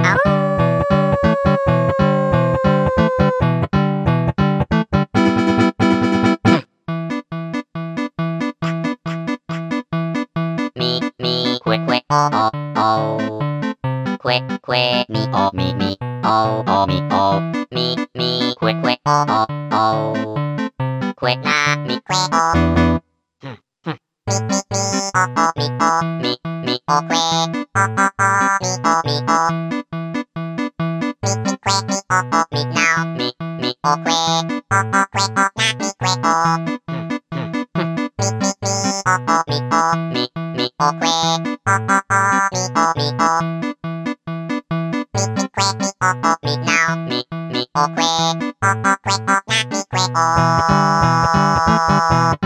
Me, que, oh, oh. Que, me, oh, me, oh. Me, que, oh, oh. Que, la, me, que, oh. Me, oh, que, oh, oh, me, oh. Que, oh, me, now. Me, oh, que, oh, na, me, que, oh. Me, oh, que, oh, me, oh, me, oh. Me, now. Me, oh, que, oh, na, me, que, oh.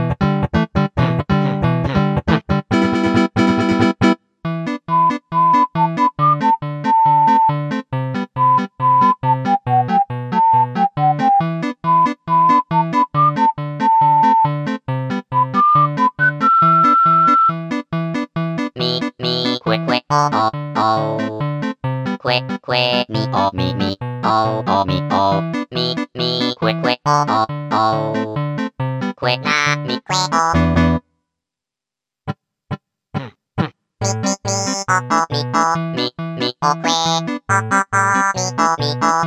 Me, que, oh, oh. Que, me, oh, me, oh, me, oh. Me, que, oh, oh. Que, la, me, que, oh. Me, oh, que, oh, me, oh.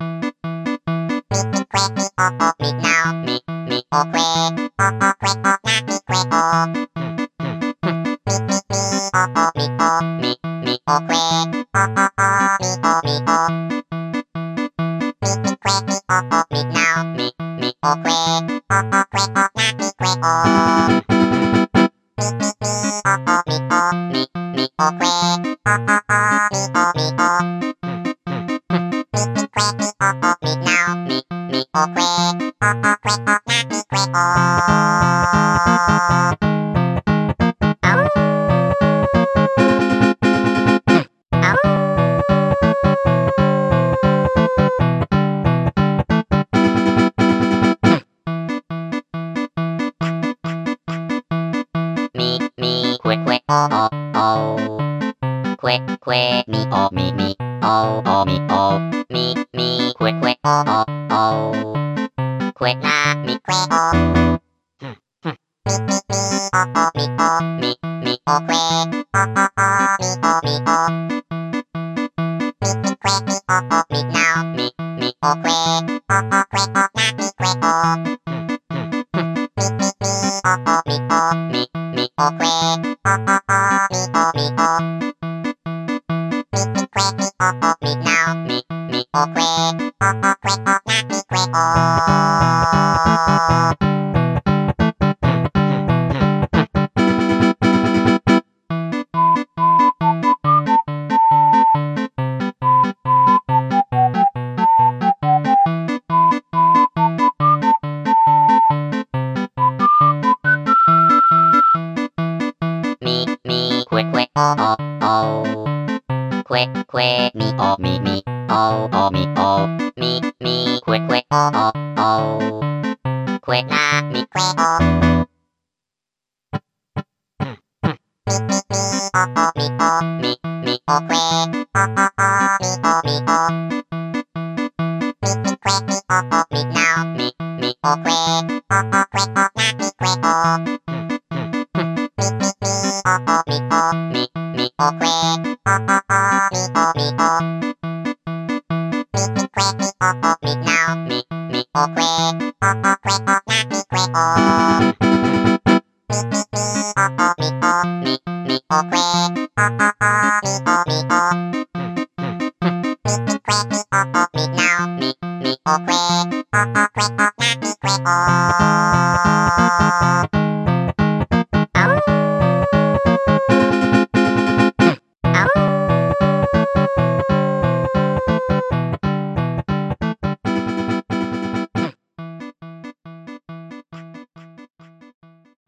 Que, oh, me, now. Me, oh, que, oh, na, me, que, oh. Me, oh, que, oh, me, oh. Me, now. Me, oh, que, oh, na, me, que, oh. Me, oh, que, oh, me, oh. Me, now. Me, oh, que, oh, na, me, que, oh. Me, que, oh, oh. Que, me, oh, me, oh, me, oh. Me, que, oh, oh. Que, la, me, que, oh. Me, oh, me, oh, que, oh, me, oh. Que, oh, me, now. Me, oh, que, oh, na, me, que, oh. Me, oh, me, oh, que, oh, me, oh. Que, oh, me, now. Me, oh, que, oh, na, me, que, oh. Me, que, oh, oh. Que, me, oh, me, oh, me, oh. Me, que, oh, oh. Que, la, me, que, oh. Me, oh, me, oh, que, oh, me, oh. Que, oh, me, now. Me, oh, que, oh, na, me, que, oh. Me, oh, me, oh, que, oh, me, oh. Que, oh, me, now. Me, oh, que, oh, na, me, que, oh. Me, oh, que, oh, me, oh. Que, oh, me, now. Me, oh, que, oh, na, me, que, oh.